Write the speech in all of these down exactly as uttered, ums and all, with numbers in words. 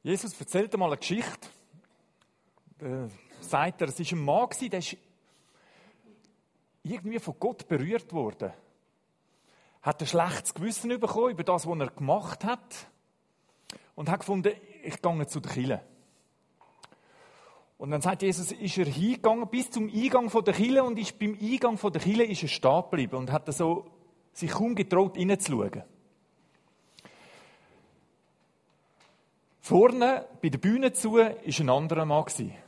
Jesus erzählt einmal eine Geschichte. Da sagt er, es war ein Mann, der ist irgendwie von Gott berührt worden. Hat ein schlechtes Gewissen bekommen über das, was er gemacht hat. Und hat gefunden, ich gehe zu der Kirche. Und dann sagt Jesus, ist er hingegangen bis zum Eingang der Kirche und ist beim Eingang der Kirche ist er stehen geblieben und hat so sich kaum getraut, hineinzuschauen. Vorne, bei der Bühne zu, war ein anderer Mann.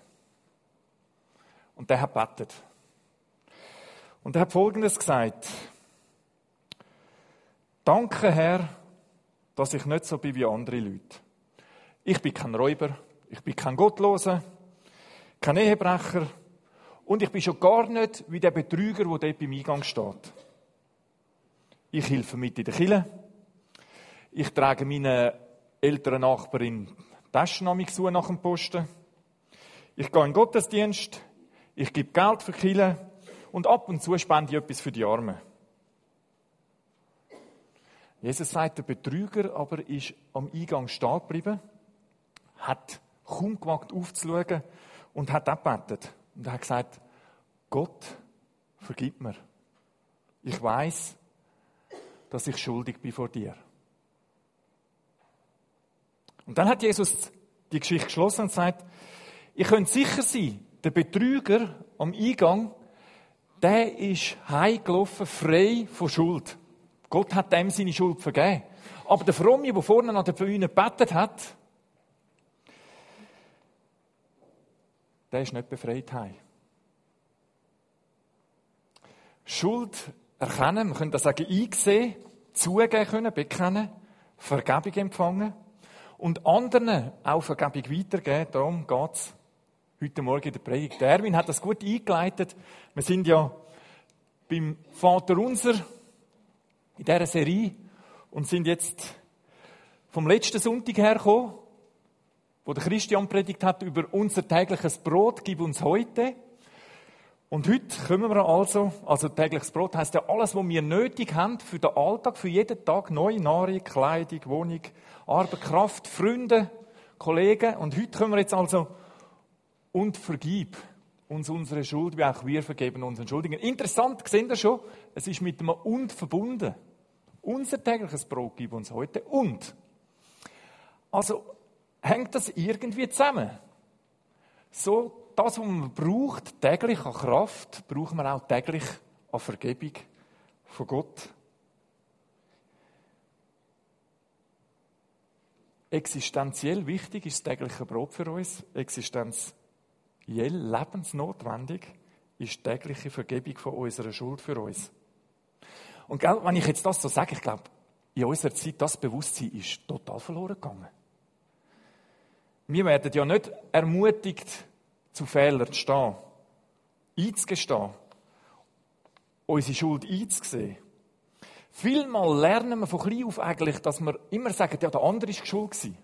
Und der hat gebetet. Und er hat Folgendes gesagt. Danke, Herr, dass ich nicht so bin wie andere Leute. Ich bin kein Räuber, ich bin kein Gottloser, kein Ehebrecher und ich bin schon gar nicht wie der Betrüger, der dort beim Eingang steht. Ich helfe mit in der Kirche. Ich trage meinen älteren Nachbarin Taschen an mich zu nach dem Posten. Ich gehe in den Gottesdienst. Ich gebe Geld für die Kirche. Und ab und zu spende ich etwas für die Armen. Jesus sagt, der Betrüger aber ist am Eingang stehen geblieben, hat kaum gewagt aufzuschauen und hat auch gebetet. Und er hat gesagt, Gott, vergib mir. Ich weiss, dass ich schuldig bin vor dir. Und dann hat Jesus die Geschichte geschlossen und gesagt, ihr könnt sicher sein, der Betrüger am Eingang, der ist heimgelaufen, frei von Schuld. Gott hat dem seine Schuld vergeben. Aber der Fromme, der vorne an der Bühne gebetet hat, der ist nicht befreit heim. Schuld erkennen, wir können das sagen, einsehen, zugeben können, bekennen, Vergebung empfangen und anderen auch Vergebung weitergeben. Darum geht es heute Morgen in der Predigt. Der Erwin hat das gut eingeleitet. Wir sind ja beim Vater Unser in dieser Serie und sind jetzt vom letzten Sonntag hergekommen, wo der Christian predigt hat über unser tägliches Brot, gib uns heute. Und heute kommen wir also, also tägliches Brot heisst ja alles, was wir nötig haben für den Alltag, für jeden Tag, neue Nahrung, Kleidung, Wohnung, Arbeit, Kraft, Freunde, Kollegen. Und heute kommen wir jetzt also und vergib uns unsere Schuld, wie auch wir vergeben unseren Schuldigen. Interessant, seht ihr schon, es ist mit einem und verbunden. Unser tägliches Brot gib uns heute und. Also hängt das irgendwie zusammen. So, das, was man braucht, täglich an Kraft, brauchen wir auch täglich an Vergebung von Gott. Existenziell wichtig ist das tägliche Brot für uns. Existenziell, lebensnotwendig ist die tägliche Vergebung von unserer Schuld für uns. Und gell, wenn ich jetzt das so sage, ich glaube, in unserer Zeit, das Bewusstsein ist total verloren gegangen. Wir werden ja nicht ermutigt, zu Fehlern zu stehen, einzugestehen, unsere Schuld einzusehen. Vielmal lernen wir von klein auf eigentlich, dass wir immer sagen, ja, der andere war schuld gewesen.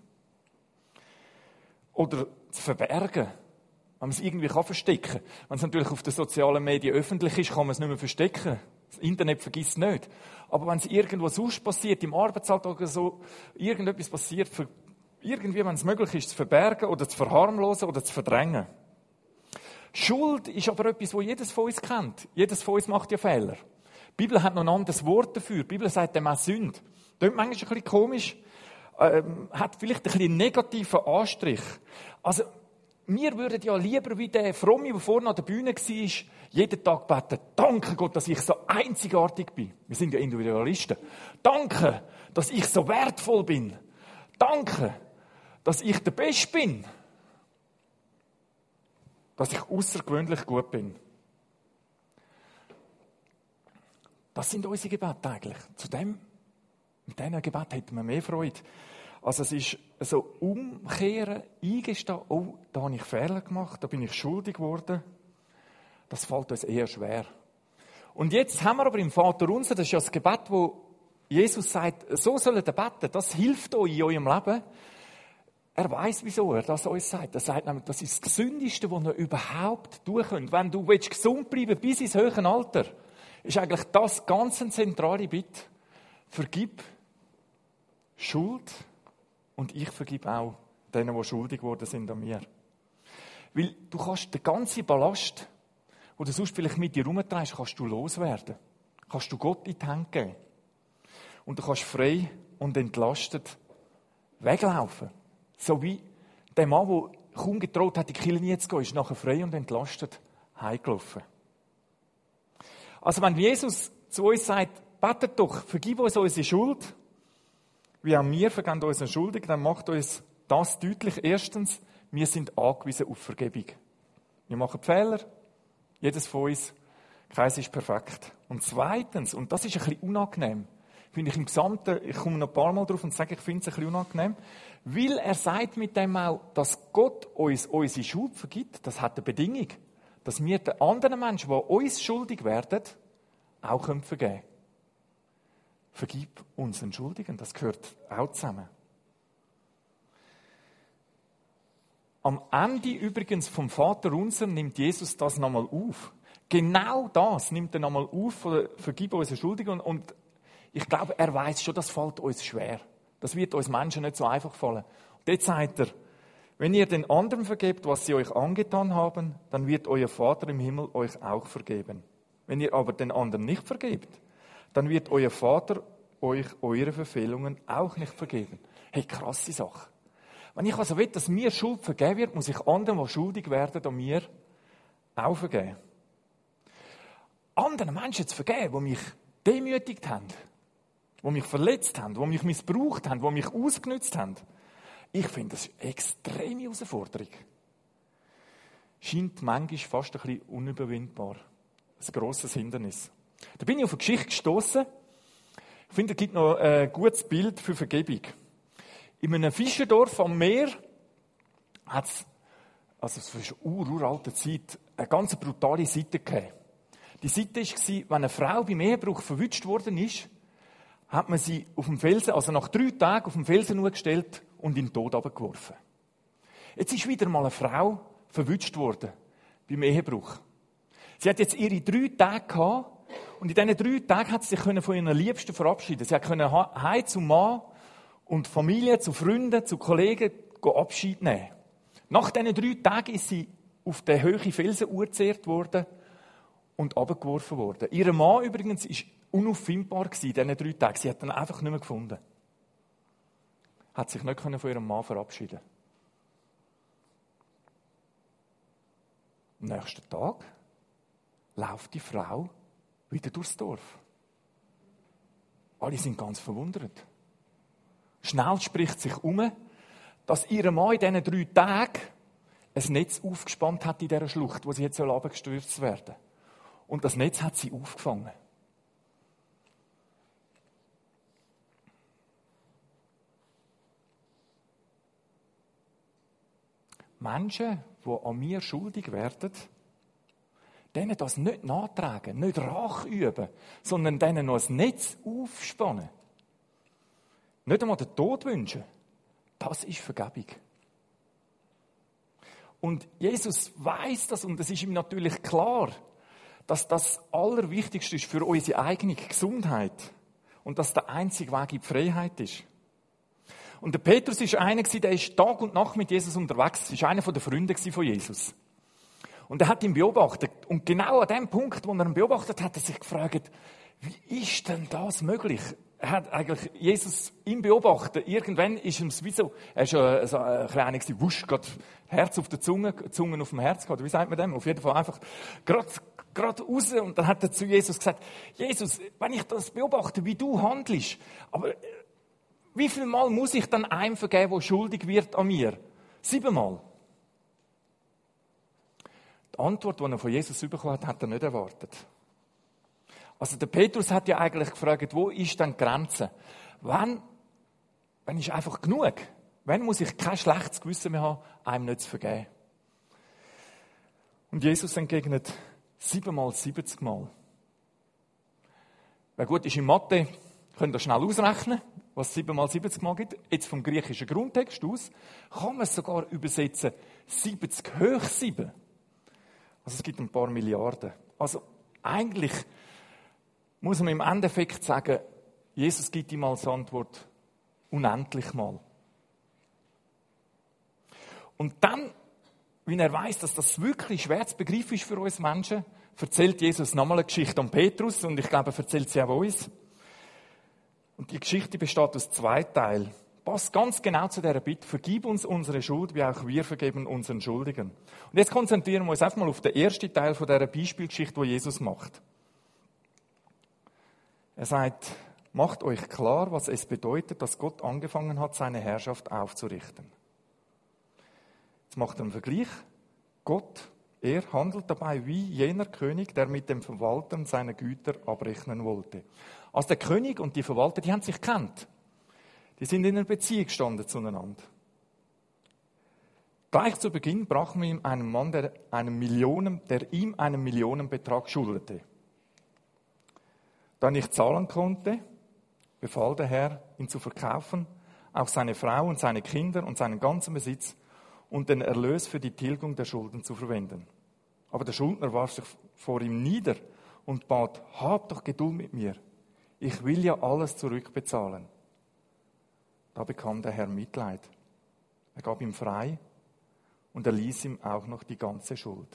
Oder zu verbergen, wenn man es irgendwie verstecken kann. Wenn es natürlich auf den sozialen Medien öffentlich ist, kann man es nicht mehr verstecken. Das Internet vergisst es nicht. Aber wenn es irgendwo sonst passiert, im Arbeitsalltag oder so, irgendetwas passiert, irgendwie, wenn es möglich ist, zu verbergen oder zu verharmlosen oder zu verdrängen. Schuld ist aber etwas, was jedes von uns kennt. Jedes von uns macht ja Fehler. Die Bibel hat noch ein anderes Wort dafür. Die Bibel sagt dem auch Sünde. Das ist manchmal ein bisschen komisch. Ähm, hat vielleicht ein bisschen einen negativen Anstrich. Also, wir würden ja lieber wie der Fromme, der vorne an der Bühne war, jeden Tag beten, danke Gott, dass ich so einzigartig bin. Wir sind ja Individualisten. Danke, dass ich so wertvoll bin. Danke, dass ich der Beste bin. Dass ich außergewöhnlich gut bin. Das sind unsere Gebete eigentlich. Zu dem, mit diesen Gebeten hätten wir mehr Freude. Also es ist so umkehren, eingestehen, oh, da habe ich Fehler gemacht, da bin ich schuldig geworden. Das fällt uns eher schwer. Und jetzt haben wir aber im Vater Unser, das ist ja das Gebet, wo Jesus sagt, so sollt ihr beten, das hilft euch in eurem Leben. Er weiss, wieso er das uns sagt. Er sagt nämlich, das ist das Gesündeste, was ihr überhaupt tun könnt. Wenn du gesund bleiben willst, bis ins höhere Alter, ist eigentlich das ganz ein zentrale Bitte. Vergib Schuld und ich vergib auch denen, die schuldig geworden sind an mir. Weil du kannst den ganzen Ballast, den du sonst vielleicht mit dir herumträgst, kannst du loswerden. Kannst du Gott in die Hand geben. Und du kannst frei und entlastet weglaufen. So wie der Mann, der kaum getraut hat, in die Kirche zu gehen, ist nachher frei und entlastet heimgelaufen. Also wenn Jesus zu uns sagt, betet doch, vergib uns unsere Schuld, wie auch wir vergeben unseren Schuldigen, dann macht uns das deutlich. Erstens, wir sind angewiesen auf Vergebung. Wir machen Fehler, jedes von uns, keins ist perfekt. Und zweitens, und das ist ein bisschen unangenehm, finde ich im Gesamten, ich komme noch ein paar Mal drauf und sage, ich finde es ein bisschen unangenehm, weil er sagt mit dem auch, dass Gott uns unsere Schuld vergibt, das hat eine Bedingung, dass wir den anderen Menschen, die uns schuldig werden, auch vergeben können. Vergib unseren Schuldigen, das gehört auch zusammen. Am Ende übrigens vom Vater unser nimmt Jesus das nochmal auf. Genau das nimmt er nochmal auf, vergib unsere Schuldigen. Und ich glaube, er weiß schon, das fällt uns schwer. Das wird uns Menschen nicht so einfach fallen. Und jetzt sagt er, wenn ihr den anderen vergebt, was sie euch angetan haben, dann wird euer Vater im Himmel euch auch vergeben. Wenn ihr aber den anderen nicht vergebt, dann wird euer Vater euch eure Verfehlungen auch nicht vergeben. Hey, krasse Sache. Wenn ich also will, dass mir Schuld vergeben wird, muss ich anderen, die schuldig werden, an mir auch vergeben. Anderen Menschen zu vergeben, die mich demütigt haben, die mich verletzt haben, die mich missbraucht haben, die mich ausgenutzt haben. Ich finde, das ist eine extreme Herausforderung. Scheint manchmal fast ein bisschen unüberwindbar. Ein grosses Hindernis. Da bin ich auf eine Geschichte gestossen. Ich finde, es gibt noch ein gutes Bild für Vergebung. In einem Fischerdorf am Meer hat es, also es ist eine ururalte Zeit, eine ganz brutale Sitte gegeben. Die Sitte war, wenn eine Frau beim Ehebruch verwünscht worden ist, hat man sie auf dem Felsen, also nach drei Tagen auf dem Felsen gestellt und in den Tod abgeworfen. Jetzt ist wieder mal eine Frau verwünscht worden beim Ehebruch. Sie hat jetzt ihre drei Tage gehabt und in diesen drei Tagen hat sie sich von ihren Liebsten verabschieden. Sie konnte heim zum Mann und Familie, zu Freunden, zu Kollegen Abschied nehmen. Nach diesen drei Tagen ist sie auf den hohen Felsen urgezehrt worden und abgeworfen worden. Ihr Mann übrigens war unauffindbar in diesen drei Tagen. Sie hat ihn einfach nicht mehr gefunden. Hat sich nicht von ihrem Mann verabschieden. Am nächsten Tag läuft die Frau wieder durchs Dorf. Alle sind ganz verwundert. Schnell spricht sich um, dass ihr Mann in diesen drei Tagen ein Netz aufgespannt hat in dieser Schlucht, wo sie jetzt runtergestürzt werden soll. Und das Netz hat sie aufgefangen. Menschen, die an mir schuldig werden, denen das nicht nachtragen, nicht Rache üben, sondern denen noch ein Netz aufspannen. Nicht einmal den Tod wünschen. Das ist Vergebung. Und Jesus weiß das und es ist ihm natürlich klar, dass das Allerwichtigste ist für unsere eigene Gesundheit und dass der einzige Weg in die Freiheit ist. Und der Petrus war einer, der ist Tag und Nacht mit Jesus unterwegs. Er war einer der Freunde von Jesus. Und er hat ihn beobachtet. Und genau an dem Punkt, wo er ihn beobachtet hat, hat er sich gefragt, wie ist denn das möglich? Er hat eigentlich Jesus ihn beobachtet. Irgendwann ist ihm wie so, er war so ein kleiner, wusch, gerade Herz auf der Zunge, Zunge auf dem Herz gehabt. Wie sagt man dem? Auf jeden Fall einfach gerade, gerade raus. Und dann hat er zu Jesus gesagt, Jesus, wenn ich das beobachte, wie du handelst, aber wie viel Mal muss ich dann einem vergeben, der schuldig wird an mir? Siebenmal. Die Antwort, die er von Jesus bekommen hat, hat er nicht erwartet. Also der Petrus hat ja eigentlich gefragt, wo ist denn die Grenze? Wann, wann ist einfach genug? Wann muss ich kein schlechtes Gewissen mehr haben, einem nicht zu vergeben? Und Jesus entgegnet, siebenmal, siebzig Mal. Wer gut ist in Mathe, könnt ihr schnell ausrechnen, was siebenmal siebzig Mal gibt. Jetzt vom griechischen Grundtext aus kann man es sogar übersetzen, siebzig hoch sieben. Also es gibt ein paar Milliarden. Also eigentlich muss man im Endeffekt sagen, Jesus gibt ihm als Antwort unendlich mal. Und dann, wenn er weiss, dass das wirklich schwer zu begreifen ist für uns Menschen, erzählt Jesus nochmal eine Geschichte an Petrus und ich glaube, er erzählt sie auch uns. Und die Geschichte besteht aus zwei Teilen. Passt ganz genau zu dieser Bitte. Vergib uns unsere Schuld, wie auch wir vergeben unseren Schuldigen. Und jetzt konzentrieren wir uns einfach mal auf den ersten Teil von dieser Beispielgeschichte, die Jesus macht. Er sagt, macht euch klar, was es bedeutet, dass Gott angefangen hat, seine Herrschaft aufzurichten. Jetzt macht er einen Vergleich. Gott, er handelt dabei wie jener König, der mit dem Verwaltern seiner Güter abrechnen wollte. Also der König und die Verwalter, die haben sich gekannt. Die sind in einer Beziehung gestanden zueinander. Gleich zu Beginn brachen wir ihm einen Mann, der, einem Millionen, der ihm einen Millionenbetrag schuldete. Da er nicht zahlen konnte, befahl der Herr, ihn zu verkaufen, auch seine Frau und seine Kinder und seinen ganzen Besitz und den Erlös für die Tilgung der Schulden zu verwenden. Aber der Schuldner warf sich vor ihm nieder und bat, hab doch Geduld mit mir, ich will ja alles zurückbezahlen. Da bekam der Herr Mitleid. Er gab ihm frei und er ließ ihm auch noch die ganze Schuld.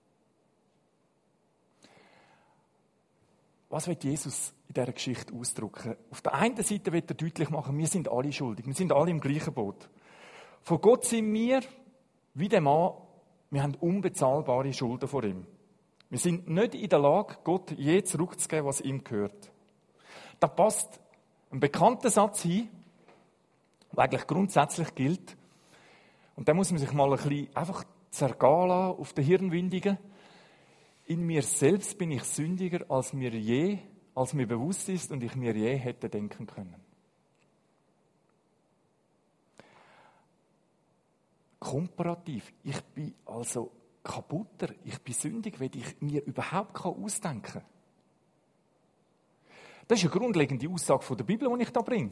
Was will Jesus in dieser Geschichte ausdrücken? Auf der einen Seite will er deutlich machen, wir sind alle schuldig, wir sind alle im gleichen Boot. Vor Gott sind wir, wie der Mann, wir haben unbezahlbare Schulden vor ihm. Wir sind nicht in der Lage, Gott je zurückzugeben, was ihm gehört. Da passt ein bekannter Satz hin, der eigentlich grundsätzlich gilt. Und da muss man sich mal ein bisschen einfach zergehen lassen auf den Hirnwindigen. In mir selbst bin ich sündiger, als mir je, als mir bewusst ist und ich mir je hätte denken können. Komparativ. Ich bin also kaputter, ich bin sündig, weil ich mir überhaupt ausdenken kann. Das ist eine grundlegende Aussage von der Bibel, die ich da bringe.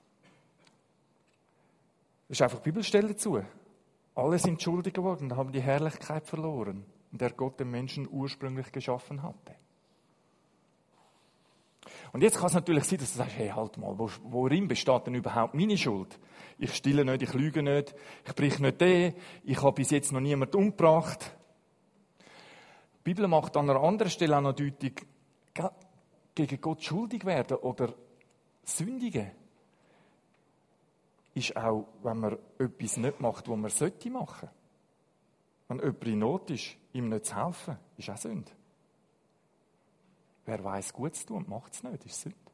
Das ist einfach die Bibelstelle dazu. Alle sind schuldig geworden und haben die Herrlichkeit verloren, in der Gott den Menschen ursprünglich geschaffen hatte. Und jetzt kann es natürlich sein, dass du sagst, hey, halt mal, worin besteht denn überhaupt meine Schuld? Ich stille nicht, ich lüge nicht, ich brich nicht den, ich habe bis jetzt noch niemanden umgebracht. Die Bibel macht an einer anderen Stelle auch noch deutlich, gegen Gott schuldig werden oder sündigen ist auch, wenn man etwas nicht macht, was man sollte machen. Wenn jemand in Not ist, ihm nicht zu helfen, ist auch Sünde. Wer weiss, gut zu tun und macht es nicht, ist Sünde.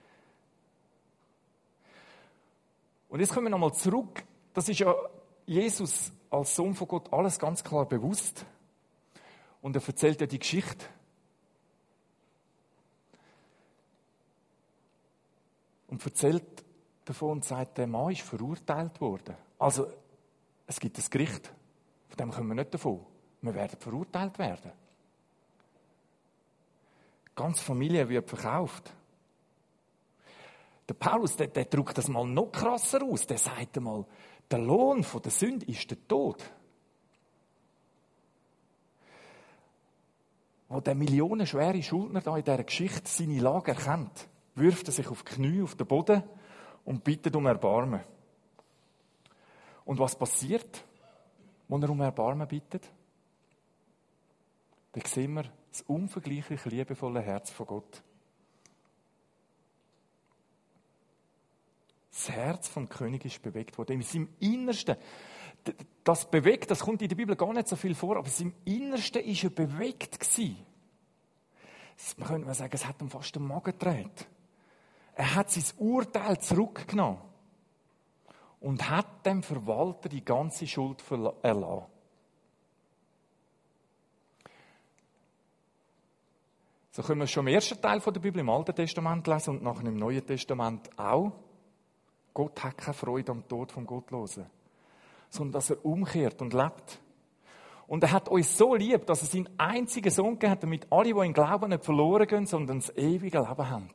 Und jetzt kommen wir nochmal zurück. Das ist ja Jesus als Sohn von Gott alles ganz klar bewusst. Und er erzählt ja die Geschichte. Und erzählt davon und sagt, der Mann ist verurteilt worden. Also, es gibt ein Gericht. Von dem kommen wir nicht davon. Wir werden verurteilt werden. Die ganze Familie wird verkauft. Der Paulus, der, der drückt das mal noch krasser aus. Der sagt einmal, der Lohn von der Sünde ist der Tod. Wo der millionenschwere Schuldner da in dieser Geschichte seine Lage erkennt, wirft er sich auf die Knie, auf den Boden und bittet um Erbarmen. Und was passiert, wenn er um Erbarmen bittet? Dann sehen wir das unvergleichlich liebevolle Herz von Gott. Das Herz vom König ist bewegt worden. In seinem Innersten. Das bewegt, das kommt in der Bibel gar nicht so viel vor, aber in seinem Innersten war er bewegt gewesen. Man könnte sagen, es hat ihm fast den Magen gedreht. Er hat sein Urteil zurückgenommen und hat dem Verwalter die ganze Schuld erlassen. So können wir schon im ersten Teil der Bibel im Alten Testament lesen und nachher im Neuen Testament auch. Gott hat keine Freude am Tod vom Gottlosen, sondern dass er umkehrt und lebt. Und er hat uns so lieb, dass er seinen einzigen Sohn gegeben hat, damit alle, die ihn glauben, nicht verloren gehen, sondern das ewige Leben haben.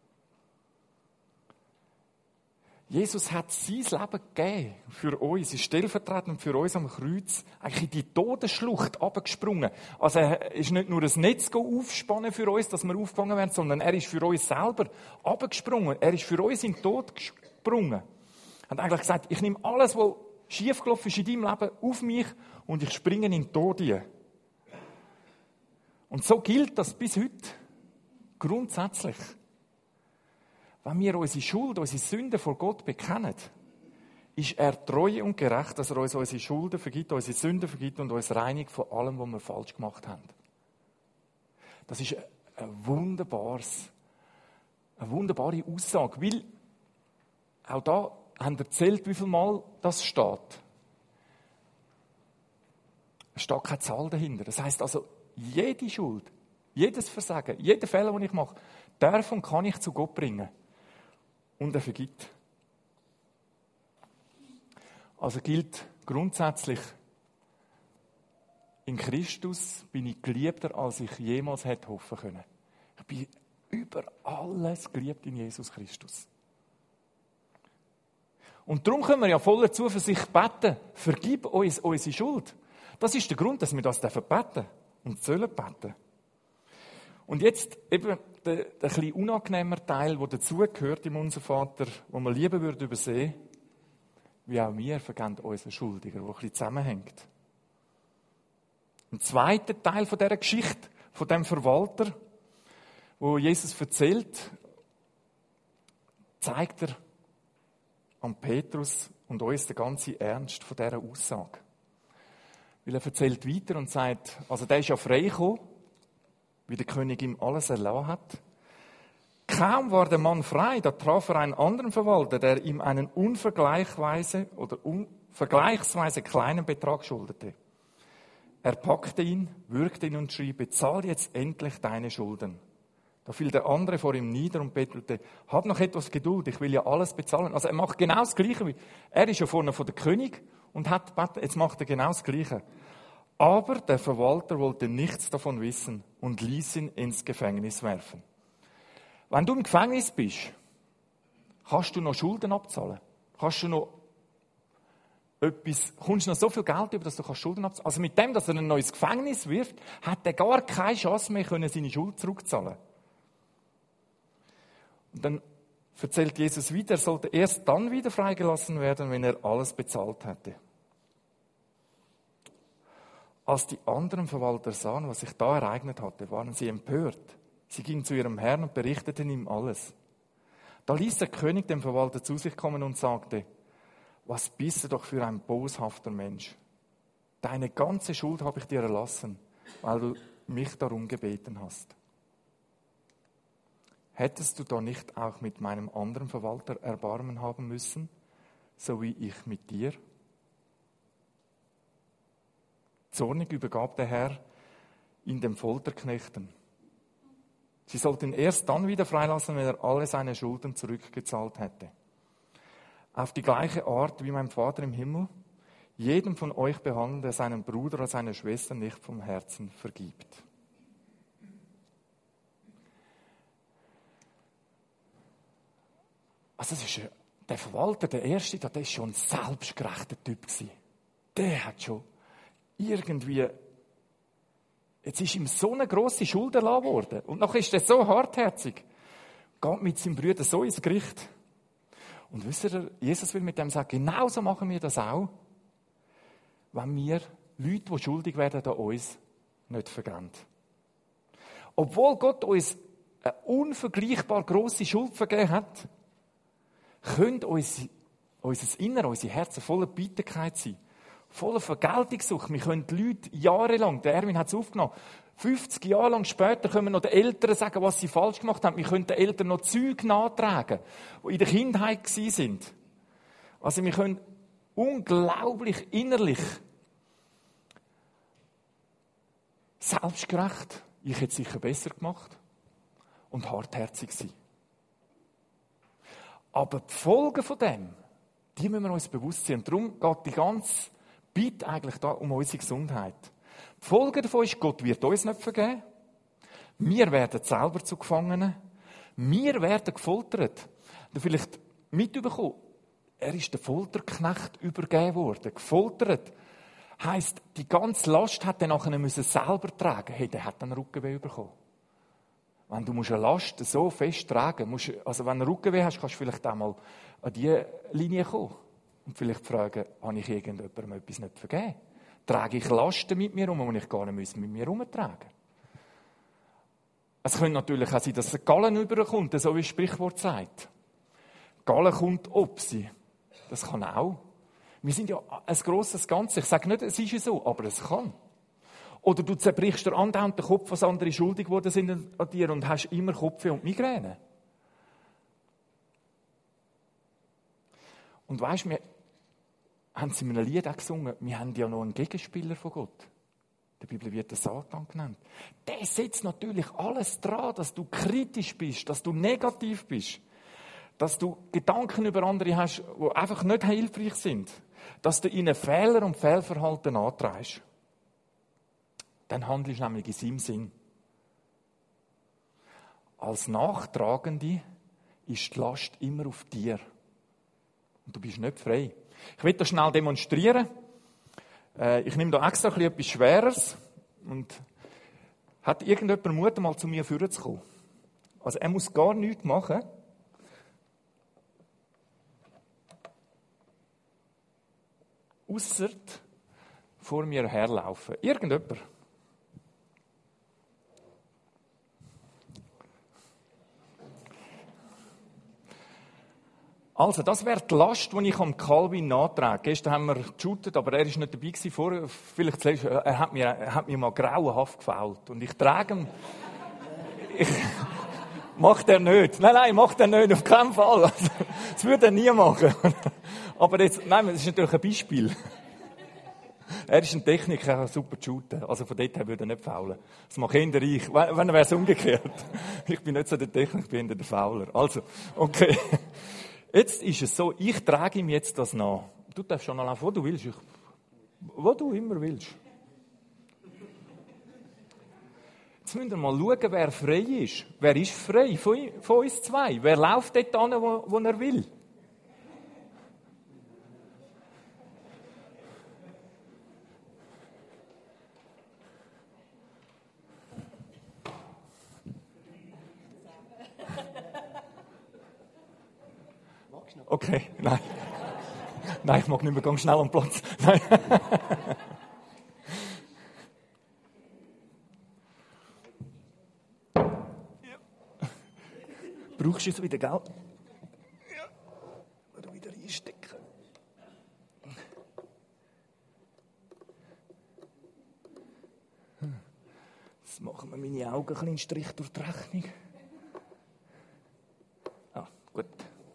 Jesus hat sein Leben gegeben für uns, ist stellvertretend für uns am Kreuz, eigentlich in die Todesschlucht abgesprungen. Also er ist nicht nur ein Netz aufspannen für uns, dass wir aufgefangen werden, sondern er ist für uns selber abgesprungen. Er ist für uns in den Tod gesprungen. Er hat eigentlich gesagt, ich nehme alles, was schiefgelaufen ist in deinem Leben, auf mich und ich springe in den Tod hinein. Und so gilt das bis heute grundsätzlich. Wenn wir unsere Schuld, unsere Sünden vor Gott bekennen, ist er treu und gerecht, dass er uns unsere Schulden vergibt, unsere Sünden vergibt und uns reinigt von allem, was wir falsch gemacht haben. Das ist ein wunderbares, eine wunderbare Aussage, weil auch da haben wir erzählt, wie viel Mal das steht. Es steht keine Zahl dahinter. Das heisst also, jede Schuld, jedes Versagen, jeder Fehler, den ich mache, darf und kann ich zu Gott bringen. Und er vergibt. Also gilt grundsätzlich, in Christus bin ich geliebter, als ich jemals hätte hoffen können. Ich bin über alles geliebt in Jesus Christus. Und darum können wir ja voller Zuversicht beten, vergib uns unsere Schuld. Das ist der Grund, dass wir das beten dürfen und sollen beten. Und jetzt eben der, der etwas unangenehmer Teil, der dazugehört im Unser Vater, den wir lieber würden übersehen, wie auch wir vergeben unseren Schuldigen, der ein bisschen zusammenhängt. Ein zweiter Teil von dieser Geschichte, von dem Verwalter, wo Jesus erzählt, zeigt er an Petrus und uns den ganzen Ernst von dieser Aussage. Weil er erzählt weiter und sagt, also der ist ja frei gekommen, wie der König ihm alles erlassen hat. Kaum war der Mann frei, da traf er einen anderen Verwalter, der ihm einen unvergleichsweise oder unvergleichsweise kleinen Betrag schuldete. Er packte ihn, würgte ihn und schrie, bezahl jetzt endlich deine Schulden. Da fiel der andere vor ihm nieder und bettelte, hab noch etwas Geduld, ich will ja alles bezahlen. Also er macht genau das Gleiche. Wie er ist ja vorne von der König und hat gebeten, jetzt macht er genau das Gleiche. Aber der Verwalter wollte nichts davon wissen und ließ ihn ins Gefängnis werfen. Wenn du im Gefängnis bist, kannst du noch Schulden abzahlen. Kannst du noch etwas, kommst du noch so viel Geld über, dass du Schulden abzahlen kannst. Also mit dem, dass er ein neues Gefängnis wirft, hat er gar keine Chance mehr, seine Schuld zurückzahlen. Und dann erzählt Jesus wieder, er sollte erst dann wieder freigelassen werden, wenn er alles bezahlt hätte. Als die anderen Verwalter sahen, was sich da ereignet hatte, waren sie empört. Sie gingen zu ihrem Herrn und berichteten ihm alles. Da ließ der König den Verwalter zu sich kommen und sagte, was bist du doch für ein boshafter Mensch? Deine ganze Schuld habe ich dir erlassen, weil du mich darum gebeten hast. Hättest du da nicht auch mit meinem anderen Verwalter Erbarmen haben müssen, so wie ich mit dir? Zornig übergab der Herr ihn den Folterknechten. Sie sollten ihn erst dann wieder freilassen, wenn er alle seine Schulden zurückgezahlt hätte. Auf die gleiche Art wie mein Vater im Himmel jedem von euch behandelt, der seinen Bruder oder seine Schwester nicht vom Herzen vergibt. Also das ist der Verwalter, der Erste, der war schon ein selbstgerechter Typ. Der hat schon irgendwie, jetzt ist ihm so eine grosse Schuld erlassen worden. Und nachher ist er so hartherzig, geht mit seinem Bruder so ins Gericht. Und wisst ihr, Jesus will mit dem sagen, genauso machen wir das auch, wenn wir Leute, die schuldig werden, an uns nicht vergeben. Obwohl Gott uns eine unvergleichbar grosse Schuld vergeben hat, können unser, unser Inneres, unsere Herzen voller Bitterkeit sein. Voller Vergeltungssucht. Wir können die Leute jahrelang, der Erwin hat es aufgenommen, fünfzig Jahre lang später können wir noch den Eltern sagen, was sie falsch gemacht haben. Wir können den Eltern noch Züge nachtragen, die in der Kindheit waren. Also wir können unglaublich innerlich selbstgerecht, ich hätte es sicher besser gemacht, und hartherzig sein. Aber die Folgen von dem, die müssen wir uns bewusst sein. Und darum geht die ganze Bitte eigentlich da um unsere Gesundheit. Die Folge davon ist, Gott wird uns nicht vergeben. Wir werden selber zu Gefangenen. Wir werden gefoltert. Und vielleicht mitbekommen, er ist der Folterknecht übergeben worden. Gefoltert heisst, die ganze Last hat er nachher müssen selber tragen. Hey, der hat einen Rückenweh bekommen. Wenn du eine Last so fest tragen musst, also wenn du einen Rückenweh hast, kannst du vielleicht auch mal an diese Linie kommen. Und vielleicht fragen, habe ich irgendjemandem etwas nicht vergeben? Trage ich Lasten mit mir um, die ich gar nicht mit mir herumtragen? Es könnte natürlich auch sein, dass ein Gallen überkommt, so wie das Sprichwort sagt. Gallen kommt ob sie. Das kann auch. Wir sind ja ein grosses Ganzes. Ich sage nicht, es ist ja so, aber es kann. Oder du zerbrichst dir andauernd den Kopf, was andere schuldig geworden sind an dir und hast immer Kopfweh und Migräne. Und weisst du, wir haben sie in einem Lied auch gesungen, wir haben ja noch einen Gegenspieler von Gott. In der Bibel wird der Satan genannt. Der setzt natürlich alles dran, dass du kritisch bist, dass du negativ bist, dass du Gedanken über andere hast, die einfach nicht hilfreich sind, dass du ihnen Fehler und Fehlverhalten antreibst. Dann handelst du nämlich in seinem Sinn. Als Nachtragende ist die Last immer auf dir. Und du bist nicht frei. Ich will das schnell demonstrieren. Ich nehme da extra etwas Schweres. Und hat irgendjemand Mut, mal zu mir vorzukommen? Also er muss gar nichts machen. Ausser vor mir herlaufen. Irgendjemand. Also, das wäre die Last, die ich am Calvin nachtrage. Gestern haben wir geshootet, aber er war nicht dabei gewesen. Vor, vielleicht zuletzt, er hat mir, er hat mir mal grauenhaft gefault. Und ich trage ihn. Ich, macht er nicht. Nein, nein, macht er nicht, auf keinen Fall. Also, das würde er nie machen. Aber jetzt, nein, das ist natürlich ein Beispiel. Er ist ein Techniker, er kann super shooten. Also von dort her würde er nicht faulen. Das mache ich ich. Wenn, wäre es umgekehrt. Ich bin nicht so der Techniker, ich bin der Fauler. Also, okay. Jetzt ist es so, ich trage ihm jetzt das nach. Du darfst schon laufen, wo du willst. Ich, wo du immer willst. Jetzt müssen wir mal schauen, wer frei ist. Wer ist frei von, von uns zwei? Wer läuft dort hin, wo, wo er will? Okay, nein. Nein, ich mag nicht mehr, geh schnell am Platz. Nein. Ja. Brauchst du es wieder, gell? Ja. Oder wieder einstecken. Jetzt machen wir meine Augen einen kleinen Strich durch die Rechnung. Ah, gut.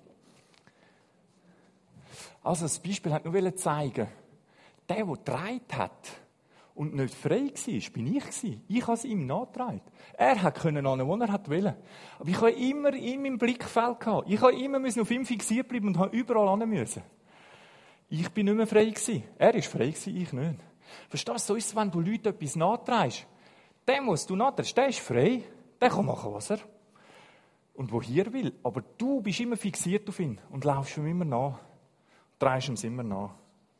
Also das Beispiel hat nur zeigen, der, der getragen hat und nicht frei war, bin ich. Ich habe es ihm nachgetragen. Er hat können an, wo er wollte. Aber ich habe immer ihn im Blickfeld gehabt. Ich habe immer auf ihn fixiert bleiben und habe überall hin müssen. Ich bin nicht mehr frei gewesen. Er war frei gewesen, ich nicht. Verstehst du, so ist es, wenn du Leuten etwas nachträgst. Der muss du nachträgst, der ist frei. Der kann machen, was er und wo er will. Aber du bist immer fixiert auf ihn und laufst ihm immer nach. Drehst ihm immer nach.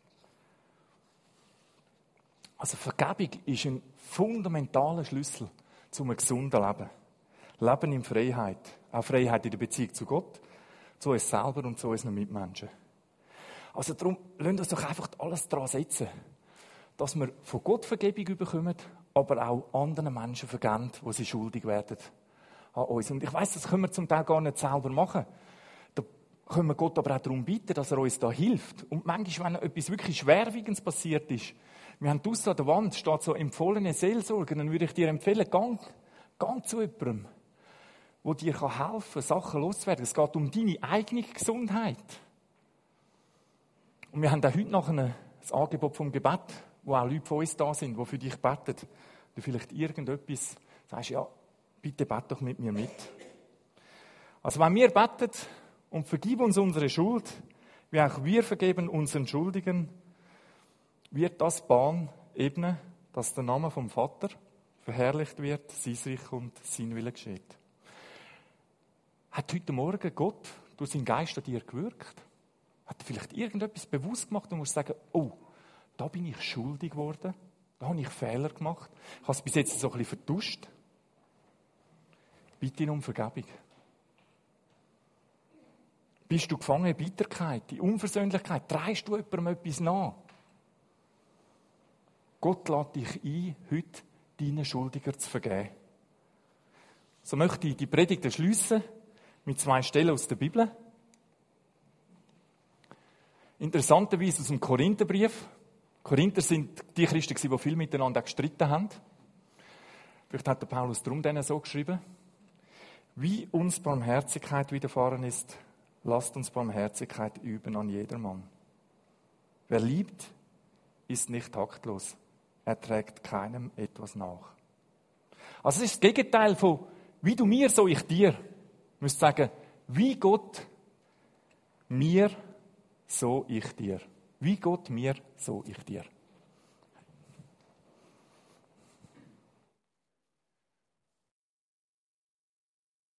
Also Vergebung ist ein fundamentaler Schlüssel zu einem gesunden Leben. Leben in Freiheit. Auch Freiheit in der Beziehung zu Gott, zu uns selber und zu unseren Mitmenschen. Also darum, lasst uns doch einfach alles daran setzen, dass wir von Gott Vergebung bekommen, aber auch anderen Menschen vergeben, die sie schuldig werden an uns. Und ich weiss, das können wir zum Teil gar nicht selber machen. Da können wir Gott aber auch darum bitten, dass er uns da hilft. Und manchmal, wenn etwas wirklich Schwerwiegendes passiert ist, wir haben draussen an der Wand, steht so empfohlene Seelsorge, dann würde ich dir empfehlen, gang, gang zu jemandem, der dir helfen kann, Sachen loszuwerden. Es geht um deine eigene Gesundheit. Und wir haben auch heute noch ein Angebot vom Gebet, wo auch Leute von uns da sind, die für dich beten. Du vielleicht irgendetwas sagst, ja, bitte bete doch mit mir mit. Also wenn wir beten und vergib uns unsere Schuld, wie auch wir vergeben unseren Schuldigen, wird das Bahn ebnen, dass der Name vom Vater verherrlicht wird, sein Reich und sein Wille geschieht. Hat heute Morgen Gott durch seinen Geist an dir gewirkt? Hat er vielleicht irgendetwas bewusst gemacht und musst sagen, oh, da bin ich schuldig geworden, da habe ich Fehler gemacht, ich habe es bis jetzt so ein bisschen vertuscht. Bitte ihn um Vergebung. Bist du gefangen in Bitterkeit, in Unversöhnlichkeit? Trägst du jemandem etwas nach? Gott lädt dich ein, heute deinen Schuldiger zu vergeben. So möchte ich die Predigt schliessen mit zwei Stellen aus der Bibel. Interessanterweise aus dem Korintherbrief. Korinther sind die Christen, die viel miteinander gestritten haben. Vielleicht hat der Paulus darum denen so geschrieben. Wie uns Barmherzigkeit widerfahren ist, lasst uns Barmherzigkeit üben an jedermann. Wer liebt, ist nicht taktlos. Er trägt keinem etwas nach. Also es ist das Gegenteil von wie du mir, so ich dir. Du musst sagen, wie Gott mir, so ich dir. Wie Gott mir, so ich dir.